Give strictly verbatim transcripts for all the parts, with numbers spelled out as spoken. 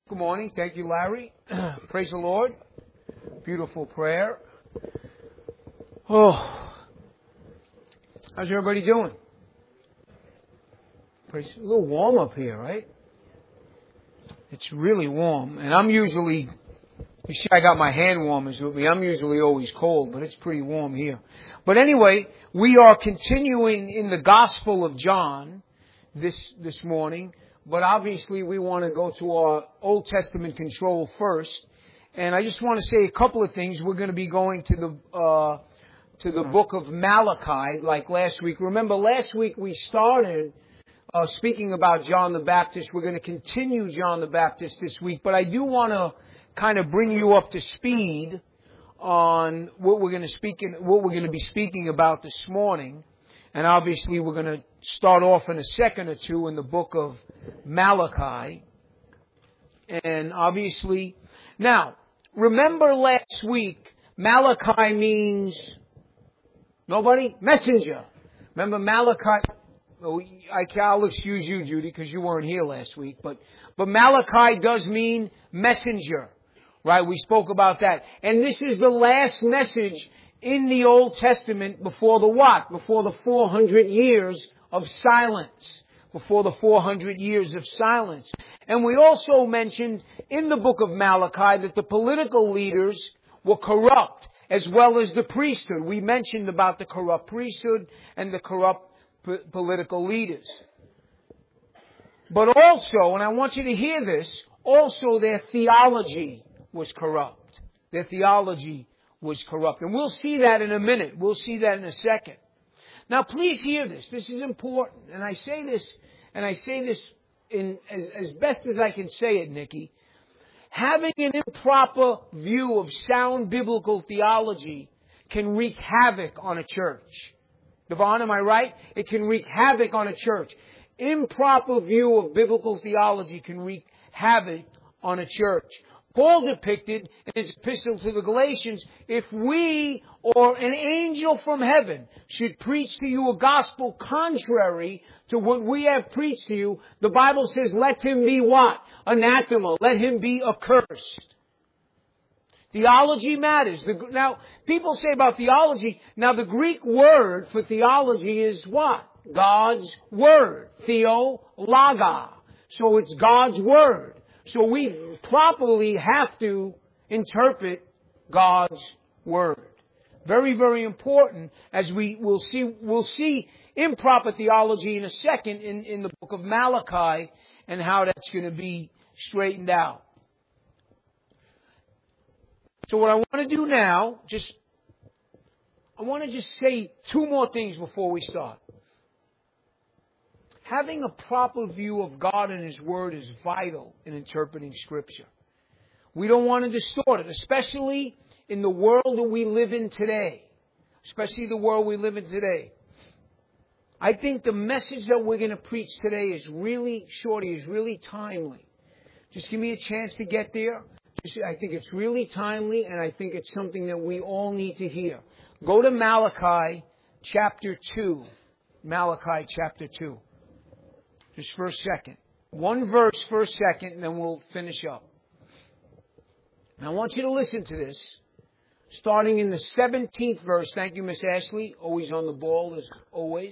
Good morning. Thank you, Larry. Praise the Lord. Beautiful prayer. Oh, how's everybody doing? Praise, a little warm up here, right? It's really warm. And I'm usually, you see I got my hand warmers with me. I'm usually always cold, but it's pretty warm here. But anyway, we are continuing in the Gospel of John this, this morning. But obviously we want to go to our Old Testament control first. And I just want to say a couple of things. We're going to be going to the, uh, to the book of Malachi like last week. Remember last week we started, uh, speaking about John the Baptist. We're going to continue John the Baptist this week. But I do want to kind of bring you up to speed on what we're going to speak in, what we're going to be speaking about this morning. And obviously we're going to start off in a second or two in the book of Malachi. And obviously, now, remember last week, Malachi means, nobody? Messenger. Remember Malachi, oh, I, I'll excuse you, Judy, because you weren't here last week. But, but Malachi does mean messenger. Right? We spoke about that. And this is the last message in the Old Testament before the what? Before the four hundred years of silence. Before the four hundred years of silence. And we also mentioned in the book of Malachi that the political leaders were corrupt as well as the priesthood. We mentioned about the corrupt priesthood and the corrupt p- political leaders. But also, and I want you to hear this, also their theology was corrupt. Their theology was corrupt. And we'll see that in a minute. We'll see that in a second. Now please hear this. This is important. And I say this, and I say this in as, as best as I can say it, Nikki. Having an improper view of sound biblical theology can wreak havoc on a church. Devon, am I right? It can wreak havoc on a church. Improper view of biblical theology can wreak havoc on a church. Paul depicted in his epistle to the Galatians, if we or an angel from heaven should preach to you a gospel contrary to what we have preached to you, the Bible says, let him be what? Anathema. Let him be accursed. Theology matters. Now, people say about theology, now the Greek word for theology is what? God's word. Theo, loga. So it's God's word. So we properly have to interpret God's word. Very, very important, as we will see, we'll see improper theology in a second in, in the book of Malachi and how that's going to be straightened out. So what I want to do now, just, I want to just say two more things before we start. Having a proper view of God and His Word is vital in interpreting Scripture. We don't want to distort it, especially in the world that we live in today. Especially the world we live in today. I think the message that we're going to preach today is really, Shorty, is really timely. Just give me a chance to get there. I think it's really timely, and I think it's something that we all need to hear. Go to Malachi chapter two. Malachi chapter two. Just for a second. One verse for a second, and then we'll finish up. Now I want you to listen to this. Starting in the seventeenth verse. Thank you, Miss Ashley. Always on the ball, as always.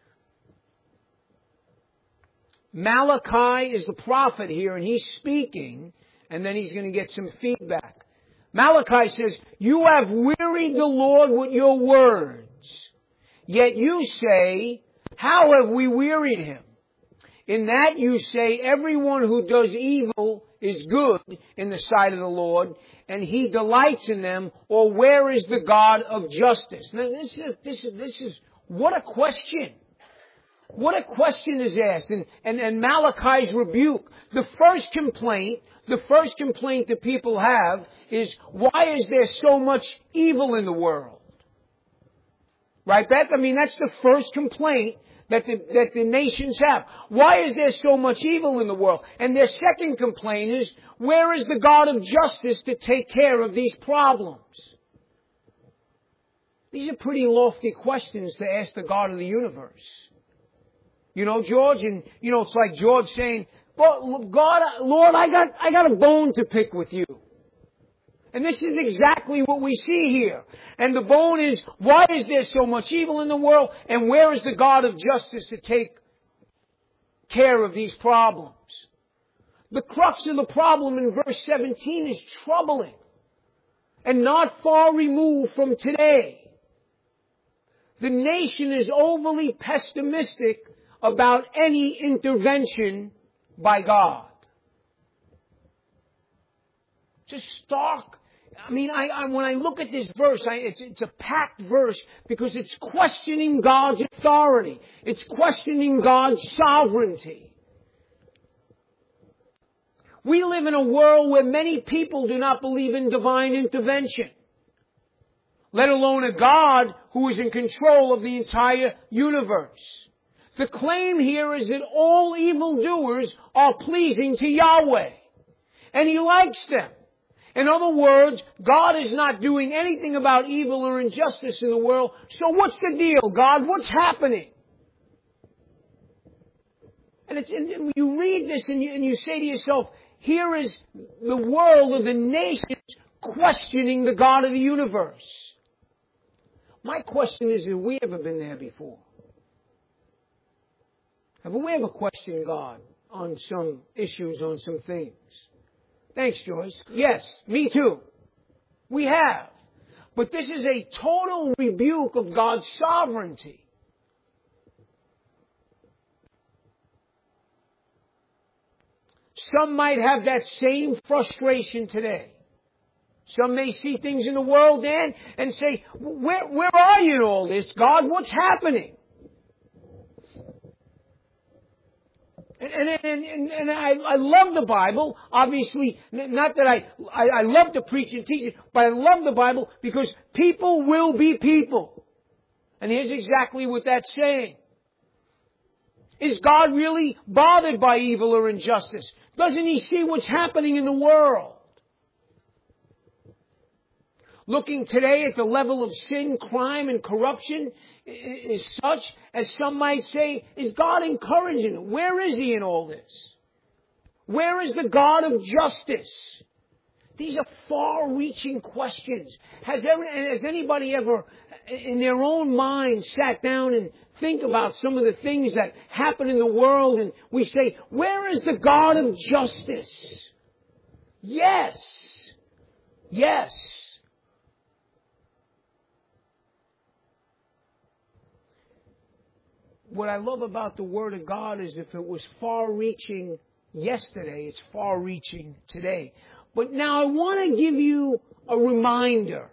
Malachi is the prophet here, and he's speaking, and then he's going to get some feedback. Malachi says, you have wearied the Lord with your words. Yet you say, how have we wearied Him? In that you say, everyone who does evil is good in the sight of the Lord, and He delights in them, or where is the God of justice? Now this is, this is, this is, what a question. What a question is asked. And, and, and Malachi's rebuke. The first complaint, the first complaint that people have is, why is there so much evil in the world? Right, Beth? I mean, that's the first complaint that the, that the nations have. Why is there so much evil in the world? And their second complaint is, where is the God of justice to take care of these problems? These are pretty lofty questions to ask the God of the universe. You know, George, and, you know, it's like George saying, God, God, Lord, I got, I got a bone to pick with you. And this is exactly what we see here. And the bone is, why is there so much evil in the world? And where is the God of justice to take care of these problems? The crux of the problem in verse seventeen is troubling and not far removed from today. The nation is overly pessimistic about any intervention by God. Just stark. I mean, I, I, when I look at this verse, I, it's, it's a packed verse because it's questioning God's authority. It's questioning God's sovereignty. We live in a world where many people do not believe in divine intervention, let alone a God who is in control of the entire universe. The claim here is that all evildoers are pleasing to Yahweh, and He likes them. In other words, God is not doing anything about evil or injustice in the world. So what's the deal, God? What's happening? And, it's, and you read this and you, and you say to yourself, here is the world of the nations questioning the God of the universe. My question is, have we ever been there before? Have we ever questioned God on some issues, on some things? Thanks, Joyce. Yes, me too. We have. But this is a total rebuke of God's sovereignty. Some might have that same frustration today. Some may see things in the world, Dan, and say, where, where are you in all this, God? What's happening? And, and, and, and I, I love the Bible. Obviously, not that I, I, I love to preach and teach it, but I love the Bible because people will be people. And here's exactly what that's saying. Is God really bothered by evil or injustice? Doesn't He see what's happening in the world? Looking today at the level of sin, crime, and corruption is such, as some might say, is God encouraging it? Where is He in all this? Where is the God of justice? These are far-reaching questions. Has, ever, has anybody ever, in their own mind, sat down and think about some of the things that happen in the world and we say, where is the God of justice? Yes. Yes. What I love about the Word of God is if it was far-reaching yesterday, it's far-reaching today. But now I want to give you a reminder.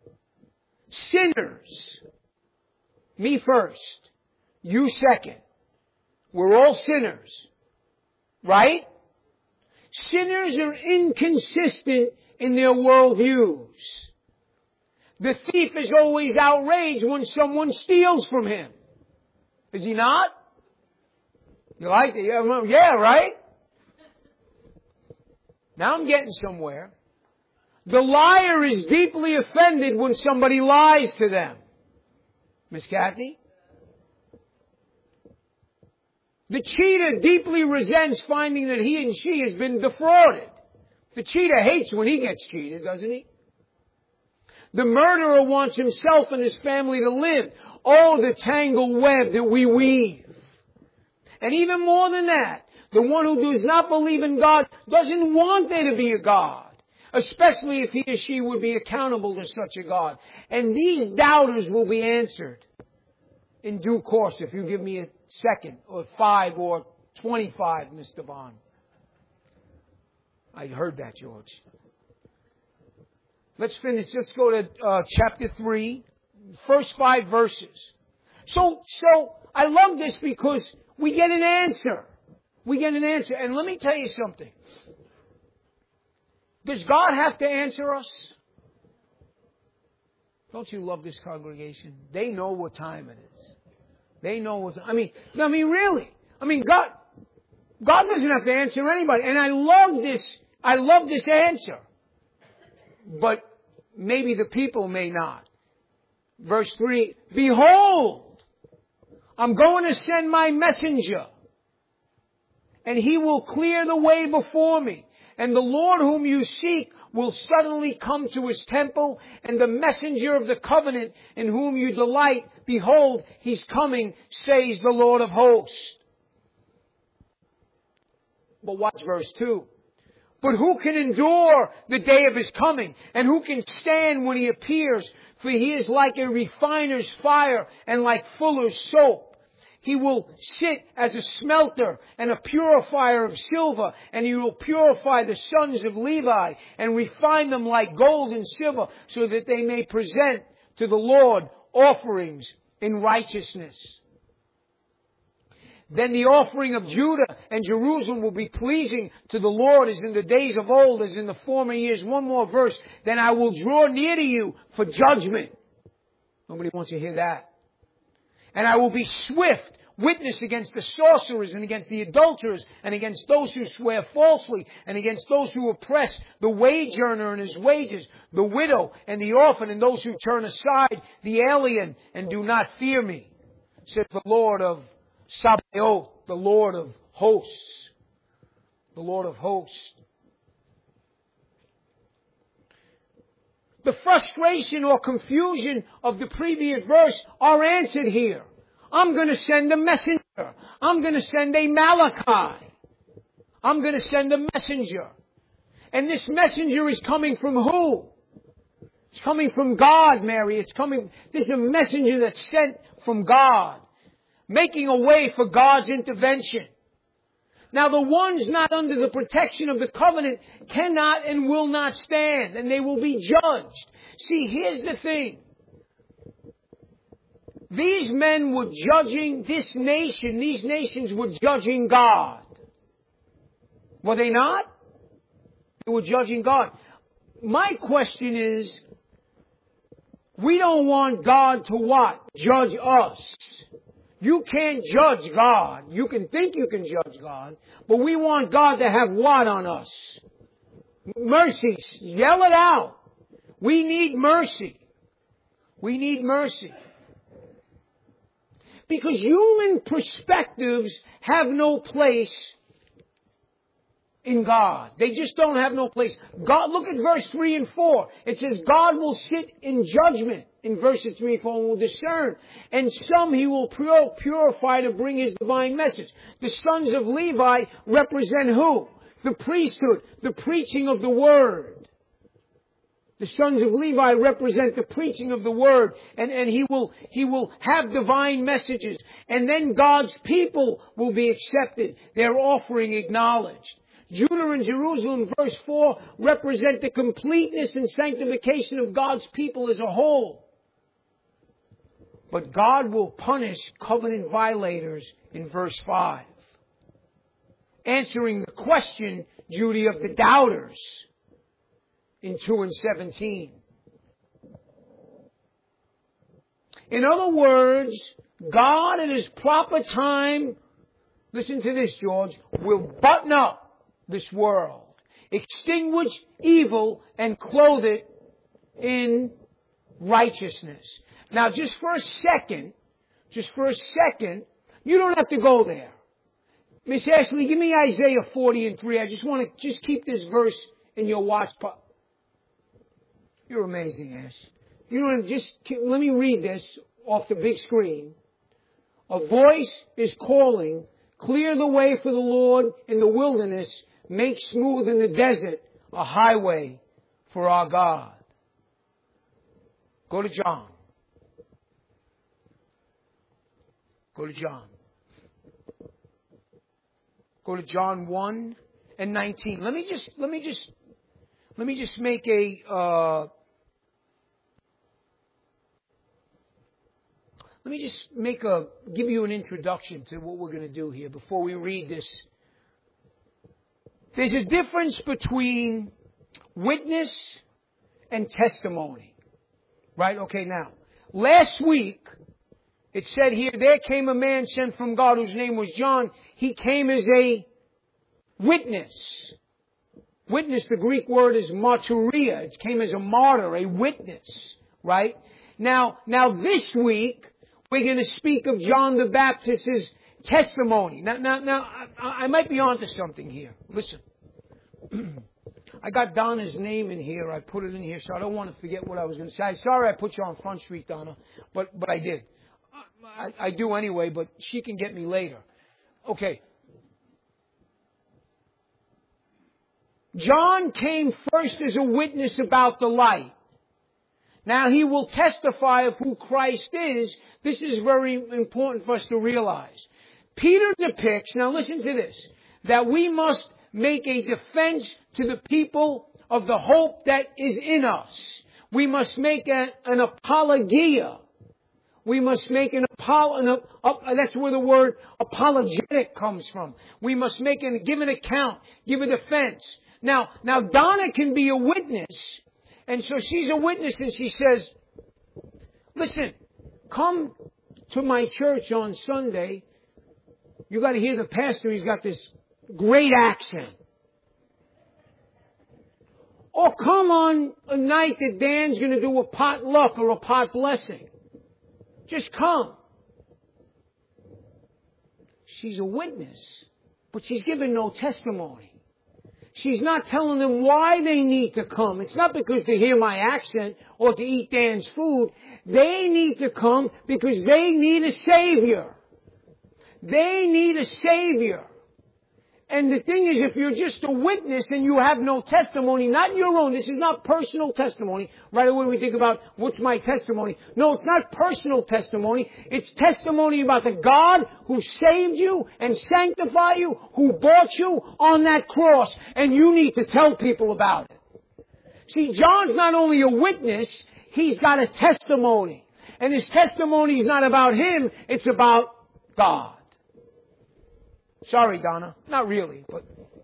Sinners. Me first. You second. We're all sinners. Right? Sinners are inconsistent in their worldviews. The thief is always outraged when someone steals from him. Is he not? You like it? Yeah, right? Now I'm getting somewhere. The liar is deeply offended when somebody lies to them. Miss Kathy? The cheater deeply resents finding that he and she has been defrauded. The cheater hates when he gets cheated, doesn't he? The murderer wants himself and his family to live. Oh, the tangled web that we weave. And even more than that, the one who does not believe in God doesn't want there to be a God, especially if he or she would be accountable to such a God. And these doubters will be answered in due course if you give me a second or five or twenty-five, Mister Bond. I heard that, George. Let's finish. Let's go to uh, chapter three. First five verses. So, so I love this because we get an answer. We get an answer. And let me tell you something. Does God have to answer us? Don't you love this congregation? They know what time it is. They know what, I mean, I mean, really. I mean, God, God doesn't have to answer anybody. And I love this, I love this answer. But maybe the people may not. Verse three, behold, I'm going to send my messenger. and He will clear the way before me. And the Lord whom you seek will suddenly come to His temple, and the messenger of the covenant in whom you delight, behold, He's coming, says the Lord of hosts. But watch verse two. But who can endure the day of His coming? And who can stand when He appears? For He is like a refiner's fire and like fuller's soap. He will sit as a smelter and a purifier of silver, and He will purify the sons of Levi and refine them like gold and silver, so that they may present to the Lord offerings in righteousness. Then the offering of Judah and Jerusalem will be pleasing to the Lord as in the days of old, as in the former years. One more verse. Then I will draw near to you for judgment. Nobody wants to hear that. And I will be swift witness against the sorcerers and against the adulterers and against those who swear falsely and against those who oppress the wage earner and his wages, the widow and the orphan, and those who turn aside the alien and do not fear me, says the Lord of Sabaoth, the Lord of hosts. The Lord of hosts. The frustration or confusion of the previous verse are answered here. I'm going to send a messenger. I'm going to send a Malachi. I'm going to send a messenger. And this messenger is coming from who? It's coming from God, Mary. It's coming, this is a messenger that's sent from God, making a way for God's intervention. Now the ones not under the protection of the covenant cannot and will not stand, and they will be judged. See, here's the thing. These men were judging this nation. These nations were judging God. Were they not? They were judging God. My question is, we don't want God to what? Judge us. You can't judge God. You can think you can judge God, but we want God to have what on us? Mercy. Yell it out. We need mercy. We need mercy. Because human perspectives have no place in God. They just don't have no place. God, look at verse three and four. It says God will sit in judgment in verses three and four and will discern. And some He will purify to bring His divine message. The sons of Levi represent who? The priesthood, the preaching of the word. The sons of Levi represent the preaching of the word, and, and he will, he will have divine messages. And then God's people will be accepted, their offering acknowledged. Judah and Jerusalem, verse four, represent the completeness and sanctification of God's people as a whole. But God will punish covenant violators in verse five. Answering the question, Judy, of the doubters in two and seventeen. In other words, God at His proper time, listen to this, George, will button up this world, extinguish evil, and clothe it in righteousness. Now, just for a second, just for a second, you don't have to go there. Miss Ashley, give me Isaiah forty and three. I just want to just keep this verse in your watch. You're amazing, Ash. You know, just let me read this off the big screen. A voice is calling, clear the way for the Lord in the wilderness, make smooth in the desert a highway for our God. Go to John. Go to John. Go to John one and nineteen. Let me just, let me just, let me just make a, uh, let me just make a, give you an introduction to what we're going to do here before we read this. There's a difference between witness and testimony. Right? Okay, now, last week, it said here, there came a man sent from God whose name was John. He came as a witness. Witness, the Greek word is martyria. It came as a martyr, a witness. Right? Now, now this week, we're going to speak of John the Baptist's testimony. Now, now, now, I might be onto something here. Listen. I got Donna's name in here. I put it in here, so I don't want to forget what I was going to say. Sorry I put you on Front Street, Donna, but but I did. I, I do anyway, but she can get me later. Okay. John came first as a witness about the light. Now he will testify of who Christ is. This is very important for us to realize. Peter depicts, now listen to this, that we must make a defense to the people of the hope that is in us. We must make a, an apologia. We must make an apol. An, that's where the word apologetic comes from. We must make an give an account, give a defense. Now, now Donna can be a witness, and so she's a witness, and she says, "Listen, come to my church on Sunday. You got to hear the pastor. He's got this great accent. Or come on a night that Dan's going to do a potluck or a pot blessing. Just come." She's a witness, but she's giving no testimony. She's not telling them why they need to come. It's not because they hear my accent or to eat Dan's food. They need to come because they need a Savior. They need a Savior. And the thing is, if you're just a witness and you have no testimony, not your own, this is not personal testimony. Right away we think about, what's my testimony? No, it's not personal testimony. It's testimony about the God who saved you and sanctified you, who bought you on that cross. And you need to tell people about it. See, John's not only a witness, he's got a testimony. And his testimony is not about him, it's about God. Sorry, Donna. Not really, but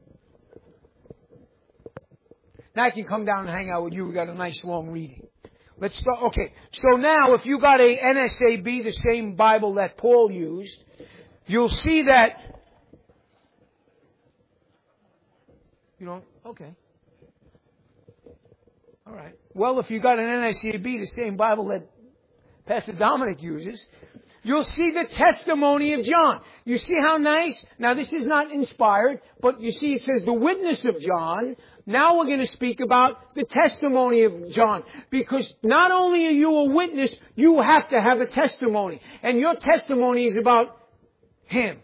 now I can come down and hang out with you. We got a nice long reading. Let's start. Okay. So now, if you got a N S A B, the same Bible that Paul used, you'll see that. You don't? Okay. All right. Well, if you got an N S A B, the same Bible that Pastor Dominic uses, you'll see the testimony of John. You see how nice? Now, this is not inspired, but you see it says the witness of John. Now we're going to speak about the testimony of John. Because not only are you a witness, you have to have a testimony. And your testimony is about him.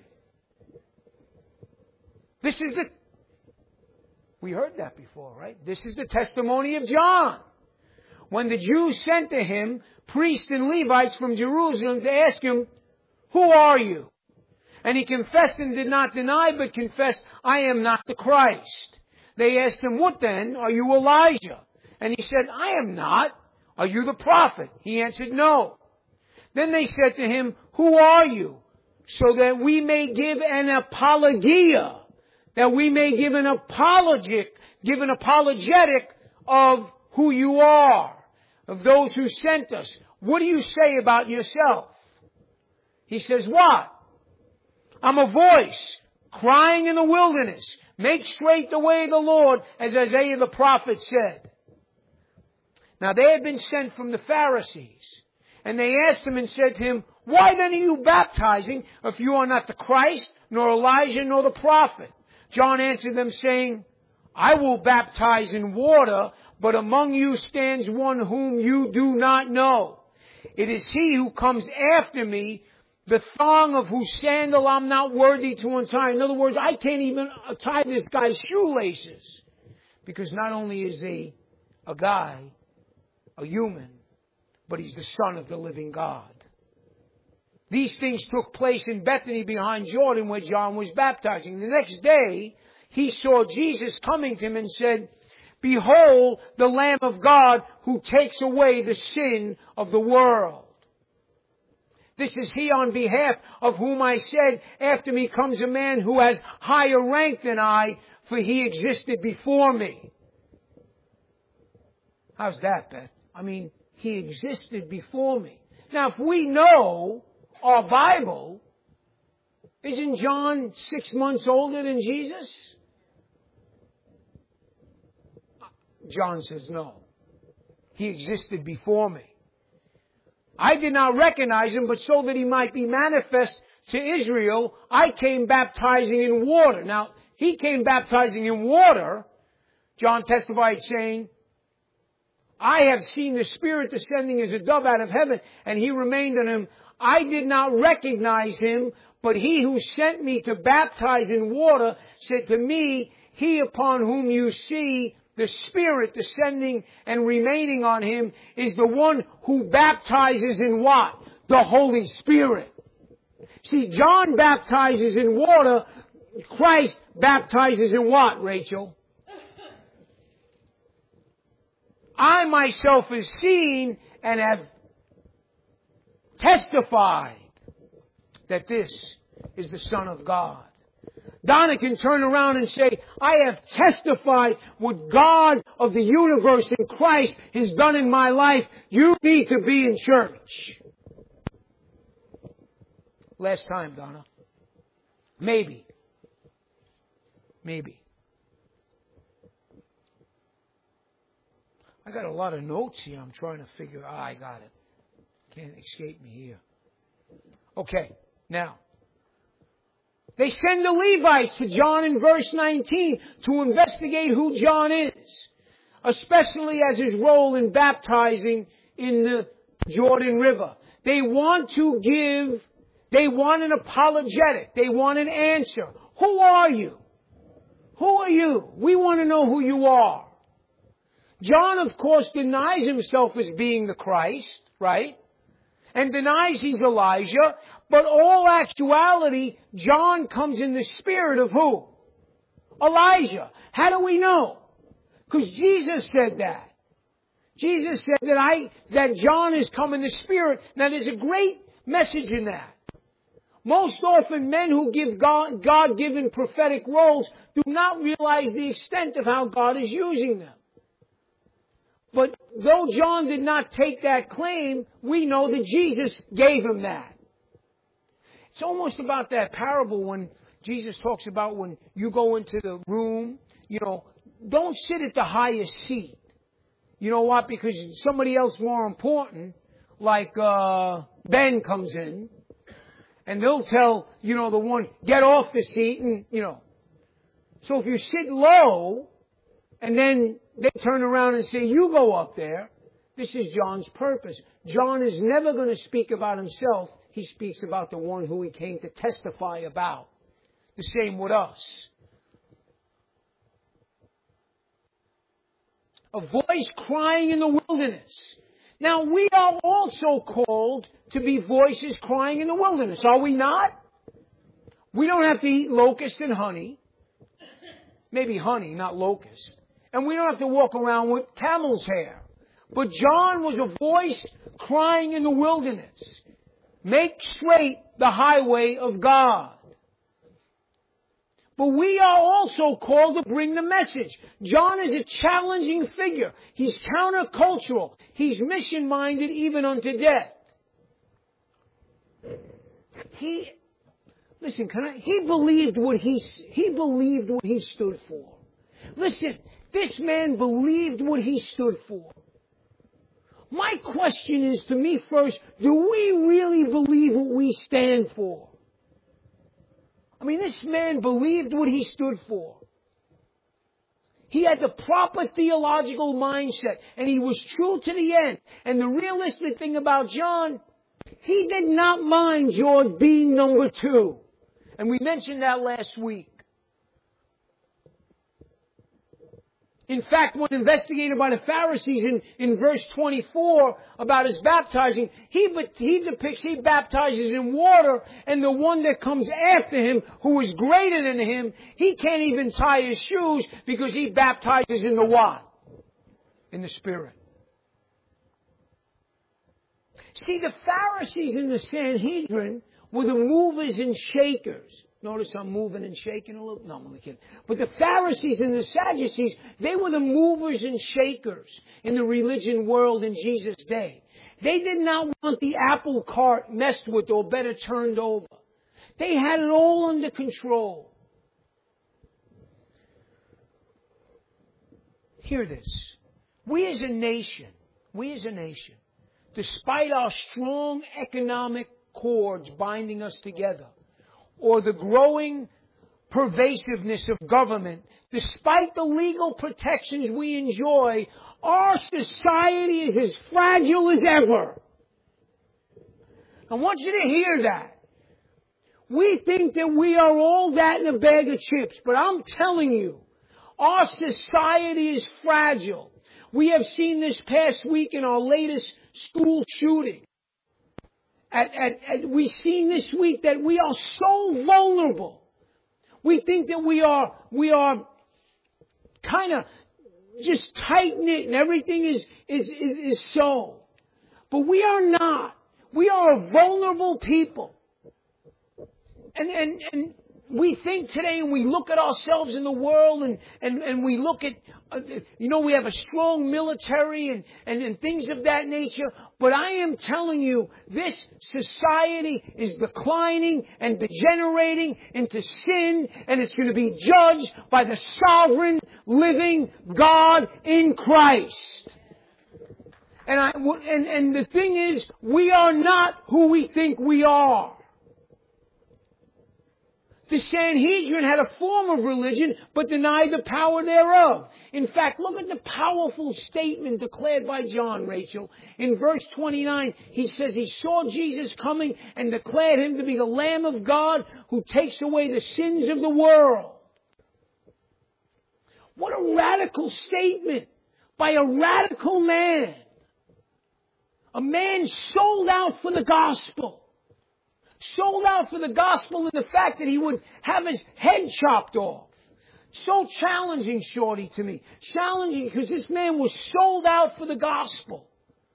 This is the... We heard that before, right? This is the testimony of John. When the Jews sent to him priests and Levites from Jerusalem to ask him, "Who are you?" And he confessed and did not deny, but confessed, "I am not the Christ." They asked him, "What then? Are you Elijah?" And he said, "I am not." "Are you the prophet?" He answered, "No." Then they said to him, "Who are you?" So that we may give an apologia, that we may give an apologetic, give an apologetic of who you are, of those who sent us. What do you say about yourself? He says, "What? I'm a voice crying in the wilderness. Make straight the way of the Lord, as Isaiah the prophet said." Now they had been sent from the Pharisees. And they asked him and said to him, "Why then are you baptizing if you are not the Christ, nor Elijah, nor the prophet?" John answered them saying, "I will baptize in water, but among you stands one whom you do not know. It is he who comes after me, the thong of whose sandal I'm not worthy to untie." In other words, I can't even tie this guy's shoelaces. Because not only is he a guy, a human, but he's the Son of the living God. These things took place in Bethany behind Jordan where John was baptizing. The next day, he saw Jesus coming to him and said, "Behold, the Lamb of God who takes away the sin of the world. This is he on behalf of whom I said, after me comes a man who has higher rank than I, for he existed before me." How's that, Beth? I mean, he existed before me. Now, if we know our Bible, isn't John six months older than Jesus? John says, "No. He existed before me. I did not recognize him, but so that he might be manifest to Israel, I came baptizing in water. Now, he came baptizing in water. John testified saying, I have seen the Spirit descending as a dove out of heaven, and he remained on him. I did not recognize him, but he who sent me to baptize in water said to me, he upon whom you see the Spirit descending and remaining on him is the one who baptizes in what? The Holy Spirit. See, John baptizes in water. Christ baptizes in what, Rachel? I myself have seen and have testified that this is the Son of God. Donna can turn around and say, I have testified what God of the universe in Christ has done in my life. You need to be in church. Last time, Donna. Maybe. Maybe. I got a lot of notes here. I'm trying to figure. Ah, I got it. Can't escape me here. Okay, now. They send the Levites to John in verse nineteen to investigate who John is, especially as his role in baptizing in the Jordan River. They want to give, they want an apologetic. They want an answer. Who are you? Who are you? We want to know who you are. John, of course, denies himself as being the Christ, right? And denies he's Elijah. But all actuality, John comes in the spirit of who? Elijah. How do we know? Because Jesus said that. Jesus said that I, that John has come in the spirit. Now there's a great message in that. Most often men who give God, God-given prophetic roles do not realize the extent of how God is using them. But though John did not take that claim, we know that Jesus gave him that. It's almost about that parable when Jesus talks about when you go into the room, you know, don't sit at the highest seat. You know what? Because somebody else more important, like uh Ben comes in, and they'll tell, you know, the one, get off the seat, and, you know. So if you sit low, and then they turn around and say, you go up there, this is John's purpose. John is never going to speak about himself. He speaks about the one who he came to testify about. The same with us. A voice crying in the wilderness. Now, we are also called to be voices crying in the wilderness, are we not? We don't have to eat locust and honey. Maybe honey, not locust. And we don't have to walk around with camel's hair. But John was a voice crying in the wilderness. Make straight the highway of God. But we are also called to bring the message. John is a challenging figure. He's countercultural. He's mission-minded even unto death. He, listen, can I, he believed what he, he believed what he stood for. Listen, this man believed what he stood for. My question is to me first, do we really believe what we stand for? I mean, this man believed what he stood for. He had the proper theological mindset, and he was true to the end. And the realistic thing about John, he did not mind George being number two. And we mentioned that last week. In fact, when investigated by the Pharisees in, in verse twenty-four about his baptizing, he, he depicts he baptizes in water, and the one that comes after him, who is greater than him, he can't even tie his shoes because he baptizes in the what? In the Spirit. See, the Pharisees and the Sanhedrin were the movers and shakers. Notice I'm moving and shaking a little. No, I'm only kidding. But the Pharisees and the Sadducees, they were the movers and shakers in the religion world in Jesus' day. They did not want the apple cart messed with or better turned over. They had it all under control. Hear this. We as a nation, we as a nation, despite our strong economic cords binding us together, or the growing pervasiveness of government, despite the legal protections we enjoy, our society is as fragile as ever. I want you to hear that. We think that we are all that in a bag of chips, but I'm telling you, our society is fragile. We have seen this past week in our latest school shooting. At, at, at, we've seen this week that we are so vulnerable. We think that we are, we are kind of just tight-knit and everything is, is, is, is so. But we are not. We are a vulnerable people. And, and, and we think today and we look at ourselves in the world and, and, and we look at, uh, you know, we have a strong military and, and, and things of that nature. But I am telling you, this society is declining and degenerating into sin, and it's going to be judged by the sovereign, living God in Christ. And, I, and, and the thing is, we are not who we think we are. The Sanhedrin had a form of religion, but denied the power thereof. In fact, look at the powerful statement declared by John, Rachel. In verse twenty-nine, he says he saw Jesus coming and declared him to be the Lamb of God who takes away the sins of the world. What a radical statement by a radical man. A man sold out for the gospel. Sold out for the gospel and the fact that he would have his head chopped off. So challenging, Shorty, to me. Challenging because this man was sold out for the gospel.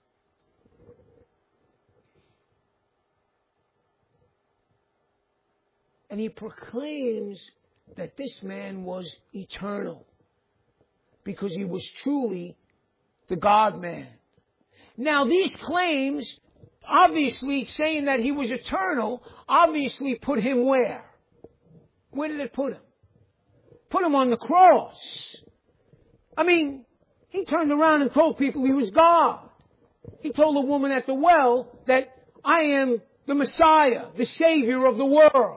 And he proclaims that this man was eternal because he was truly the God-man. Now, these claims, obviously saying that he was eternal, obviously put him where? Where did it put him? Put him on the cross. I mean, he turned around and told people he was God. He told the woman at the well that I am the Messiah, the Savior of the world.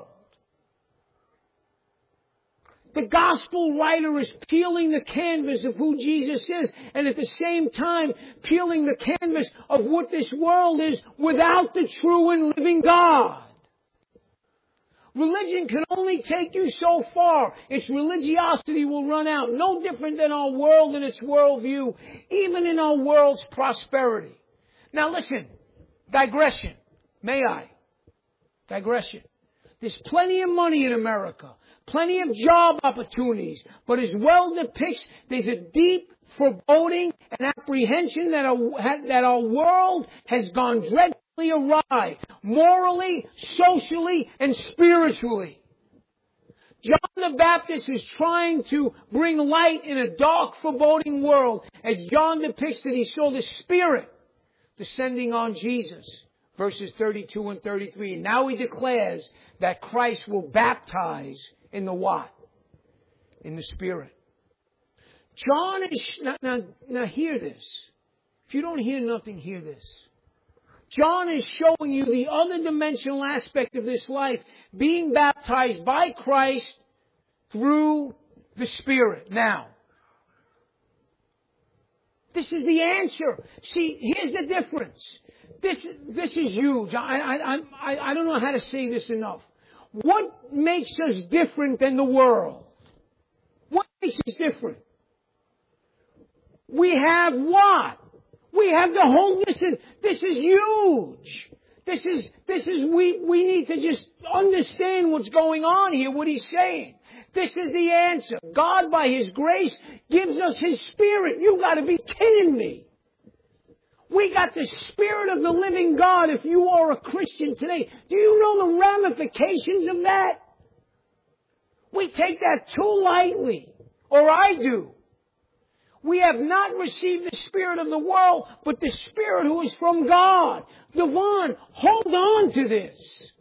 The gospel writer is peeling the canvas of who Jesus is, and at the same time peeling the canvas of what this world is without the true and living God. Religion can only take you so far. Its religiosity will run out. No different than our world and its worldview, even in our world's prosperity. Now listen, digression. May I? Digression. There's plenty of money in America. Plenty of job opportunities, but as well depicts, there's a deep foreboding and apprehension that our, that our world has gone dreadfully awry, morally, socially, and spiritually. John the Baptist is trying to bring light in a dark, foreboding world. As John depicts that he saw the Spirit descending on Jesus. Verses thirty-two and thirty-three. And now he declares that Christ will baptize in the what? In the Spirit. John is... Now, now, now hear this. If you don't hear nothing, hear this. John is showing you the other dimensional aspect of this life, being baptized by Christ through the Spirit. Now, this is the answer. See, here's the difference. This, this is huge. I, I, I, I don't know how to say this enough. What makes us different than the world? What makes us different? We have what? We have the whole, listen, this is huge. This is, this is, we, we need to just understand what's going on here, what he's saying. This is the answer. God, by His grace, gives us His Spirit. You gotta be kidding me. We got the Spirit of the living God if you are a Christian today. Do you know the ramifications of that? We take that too lightly. Or I do. We have not received the Spirit of the world, but the Spirit who is from God. Devon, hold on to this.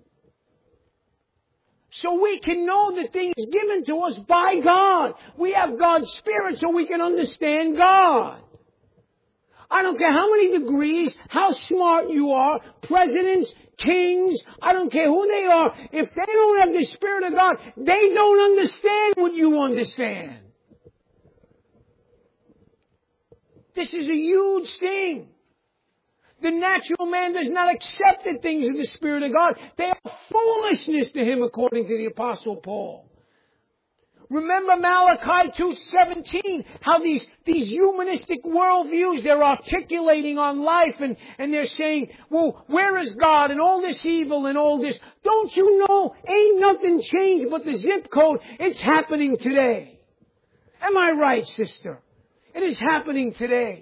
So we can know the things given to us by God. We have God's Spirit so we can understand God. I don't care how many degrees, how smart you are, presidents, kings, I don't care who they are. If they don't have the Spirit of God, they don't understand what you understand. This is a huge thing. The natural man does not accept the things of the Spirit of God. They are foolishness to him, according to the Apostle Paul. Remember Malachi two seventeen, how these, these humanistic worldviews, they're articulating on life and, and they're saying, well, where is God and all this evil and all this? Don't you know, ain't nothing changed but the zip code. It's happening today. Am I right, sister? It is happening today.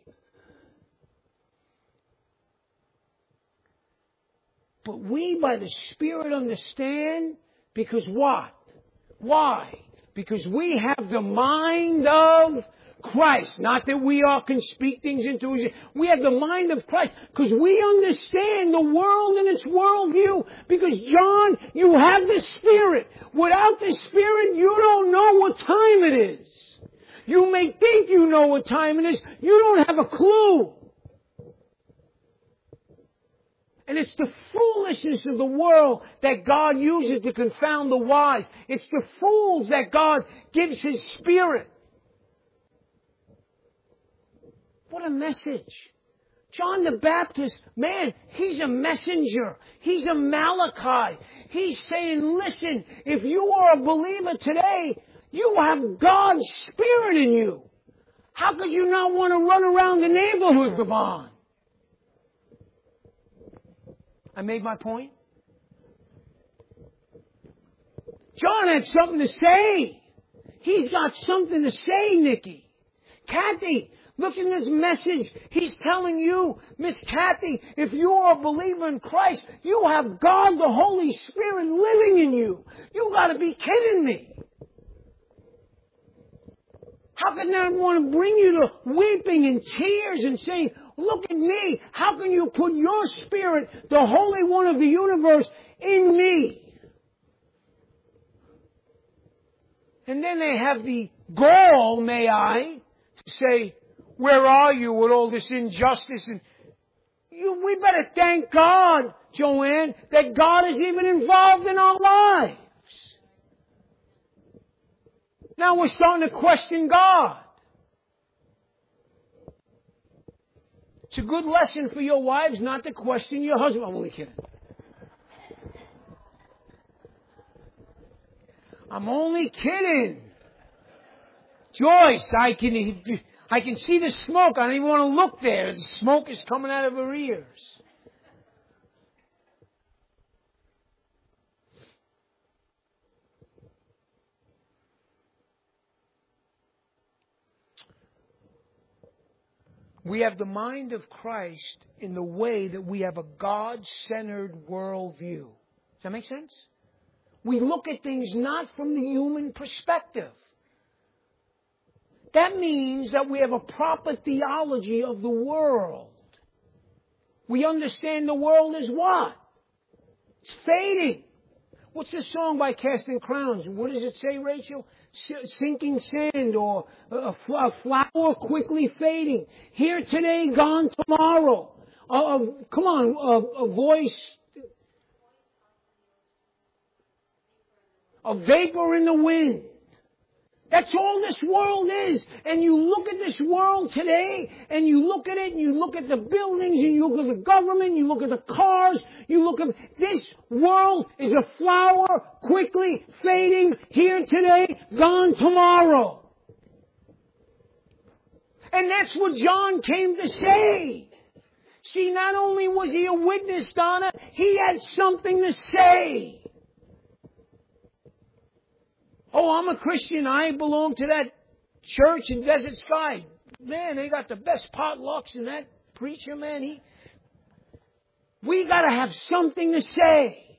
But we, by the Spirit, understand because what? Why? Because we have the mind of Christ. Not that we all can speak things into existence. We have the mind of Christ because we understand the world and its worldview. Because, John, you have the Spirit. Without the Spirit, you don't know what time it is. You may think you know what time it is. You don't have a clue. And it's the foolishness of the world that God uses to confound the wise. It's the fools that God gives His Spirit. What a message. John the Baptist, man, he's a messenger. He's a Malachi. He's saying, listen, if you are a believer today, you have God's Spirit in you. How could you not want to run around the neighborhood, Devon? I made my point. John had something to say. He's got something to say, Nikki. Kathy, look in this message. He's telling you, Miss Kathy, if you're a believer in Christ, you have God, the Holy Spirit, living in you. You got to be kidding me. How can that want to bring you to weeping and tears and saying, look at me. How can you put your Spirit, the Holy One of the universe, in me? And then they have the gall, may I, to say, where are you with all this injustice? And you, we better thank God, Joanne, that God is even involved in our lives. Now we're starting to question God. It's a good lesson for your wives not to question your husband. I'm only kidding. I'm only kidding. Joyce, I can, I can see the smoke. I don't even want to look there. The smoke is coming out of her ears. We have the mind of Christ in the way that we have a God-centered worldview. Does that make sense? We look at things not from the human perspective. That means that we have a proper theology of the world. We understand the world as what? It's fading. What's the song by Casting Crowns? What does it say, Rachel? Sinking sand, or a flower quickly fading. Here today, gone tomorrow. Uh, uh, come on, uh, a voice, a vapor in the wind. That's all this world is. And you look at this world today, and you look at it, and you look at the buildings, and you look at the government, you look at the cars, you look at... This world is a flower quickly fading, here today, gone tomorrow. And that's what John came to say. See, not only was he a witness, Donna, he had something to say. Oh, I'm a Christian. I belong to that church in Desert Sky. Man, they got the best potlucks, and that preacher, man, he... We got to have something to say.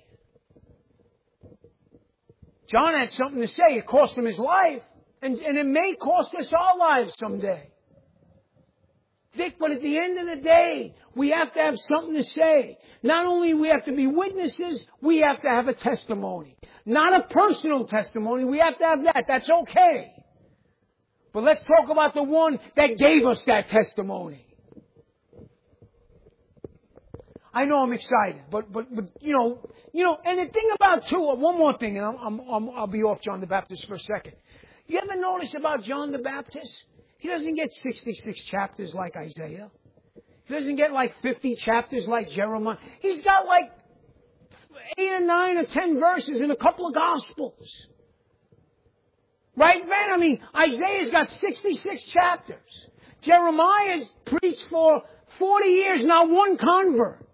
John had something to say. It cost him his life. And, and it may cost us our lives someday. Dick, but at the end of the day, we have to have something to say. Not only do we have to be witnesses, we have to have a testimony. Not a personal testimony. We have to have that. That's okay. But let's talk about the one that gave us that testimony. I know I'm excited, but, but, but, you know, you know, and the thing about too, one more thing, and I'm, I'm, I'm, I'll be off John the Baptist for a second. You ever notice about John the Baptist? He doesn't get sixty-six chapters like Isaiah. He doesn't get like fifty chapters like Jeremiah. He's got like eight or nine or ten verses in a couple of Gospels. Right, Ben? I mean, Isaiah's got sixty-six chapters. Jeremiah's preached for forty years, not one convert.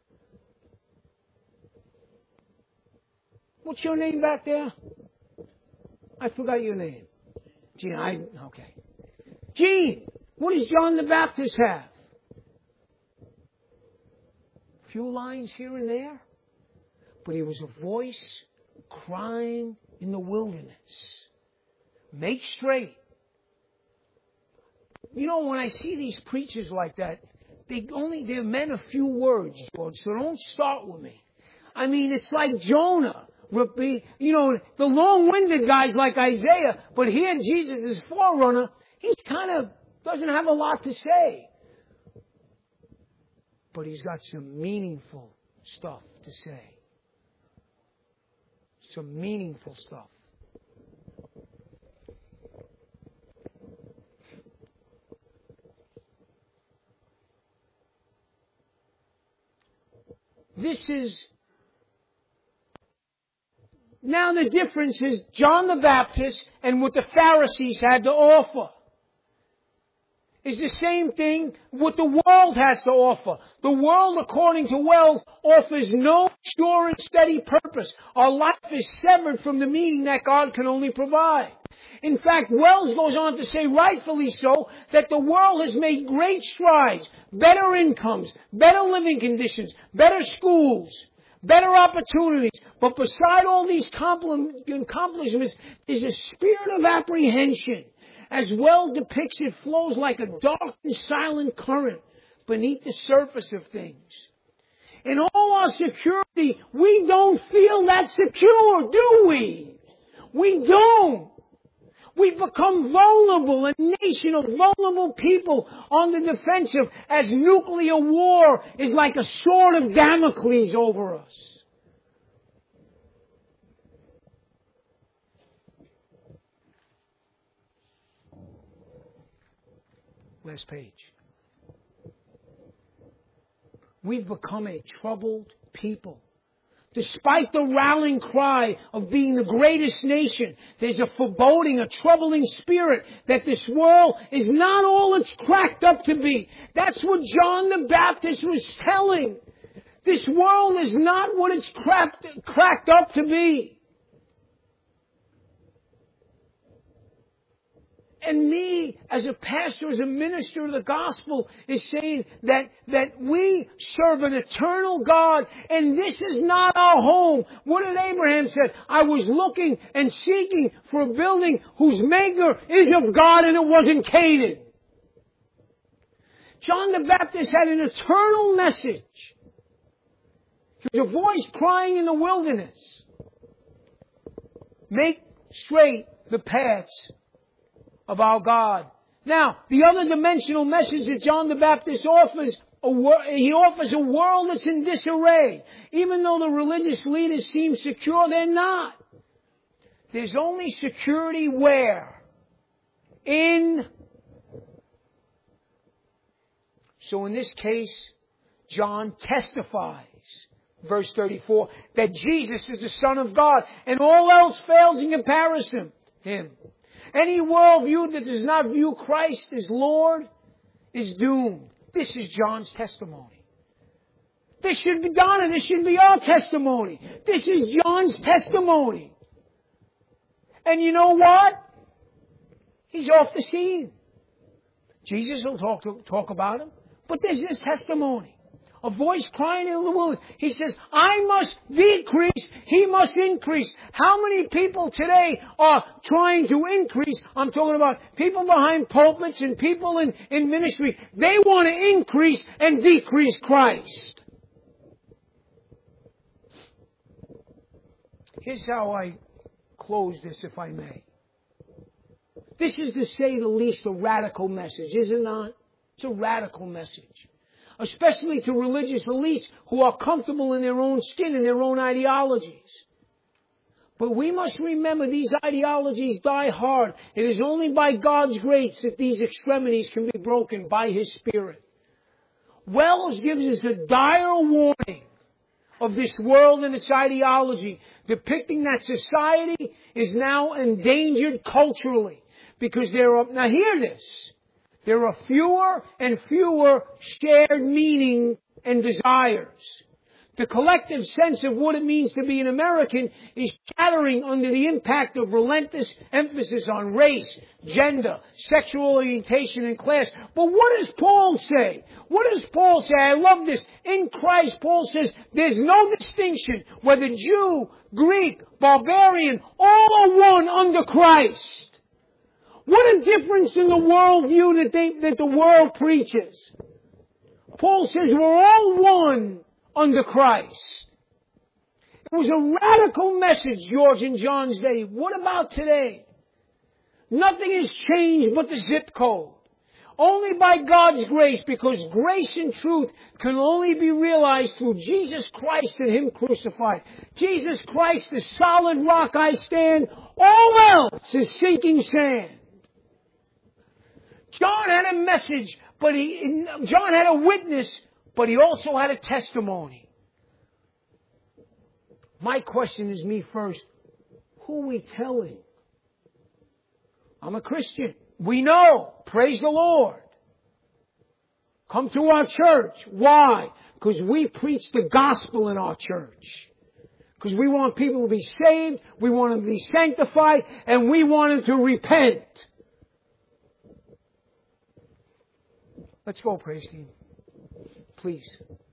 What's your name back there? I forgot your name. Gene, I, okay. Gene, what does John the Baptist have? A few lines here and there. But he was a voice crying in the wilderness. Make straight. You know, when I see these preachers like that, they only, they're men of few words, George, so don't start with me. I mean, it's like Jonah. You know, the long-winded guys like Isaiah, but here Jesus is forerunner. He's kind of doesn't have a lot to say. But he's got some meaningful stuff to say. Some meaningful stuff. This is, now the difference is John the Baptist and what the Pharisees had to offer. Is the same thing what the world has to offer. The world, according to Wells, offers no sure and steady purpose. Our life is severed from the meaning that God can only provide. In fact, Wells goes on to say, rightfully so, that the world has made great strides, better incomes, better living conditions, better schools, better opportunities. But beside all these accomplishments is a spirit of apprehension. As well depicts, it flows like a dark and silent current beneath the surface of things. In all our security, we don't feel that secure, do we? We don't. We've become vulnerable, a nation of vulnerable people on the defensive, as nuclear war is like a sword of Damocles over us. Last page. We've become a troubled people. Despite the rallying cry of being the greatest nation, there's a foreboding, a troubling spirit that this world is not all it's cracked up to be. That's what John the Baptist was telling. This world is not what it's cracked, cracked up to be. And me, as a pastor, as a minister of the gospel, is saying that, that we serve an eternal God, and this is not our home. What did Abraham say? I was looking and seeking for a building whose maker is of God, and it wasn't Canaan. John the Baptist had an eternal message. He was a voice crying in the wilderness. Make straight the paths of our God. Now, the other dimensional message that John the Baptist offers, a wor- he offers a world that's in disarray. Even though the religious leaders seem secure, they're not. There's only security where? In. So in this case, John testifies, verse thirty-four, that Jesus is the Son of God, and all else fails in comparison. Him. Any worldview that does not view Christ as Lord is doomed. This is John's testimony. This should be Donna. This should be our testimony. This is John's testimony. And you know what? He's off the scene. Jesus will talk to, talk about him. But this is his testimony. A voice crying in the wilderness. He says, I must decrease, he must increase. How many people today are trying to increase? I'm talking about people behind pulpits and people in, in ministry. They want to increase and decrease Christ. Here's how I close this, if I may. This is, to say the least, a radical message, is it not? It's a radical message. especially to religious elites who are comfortable in their own skin and their own ideologies. But we must remember these ideologies die hard. It is only by God's grace that these extremities can be broken by His Spirit. Wells gives us a dire warning of this world and its ideology, depicting that society is now endangered culturally. Because there are, now hear this, there are fewer and fewer shared meaning and desires. The collective sense of what it means to be an American is shattering under the impact of relentless emphasis on race, gender, sexual orientation, and class. But what does Paul say? What does Paul say? I love this. In Christ, Paul says, there's no distinction, whether Jew, Greek, barbarian, all are one under Christ. What a difference in the worldview that, they, that the world preaches. Paul says we're all one under Christ. It was a radical message, George and John's day. What about today? Nothing has changed but the zip code. Only by God's grace, because grace and truth can only be realized through Jesus Christ and Him crucified. Jesus Christ, the solid rock I stand, all else is sinking sand. John had a message, but he, John had a witness, but he also had a testimony. My question is me first. Who are we telling? I'm a Christian. We know. Praise the Lord. Come to our church. Why? Because we preach the gospel in our church. Because we want people to be saved. We want them to be sanctified. And we want them to repent. Let's go, praise team. Please.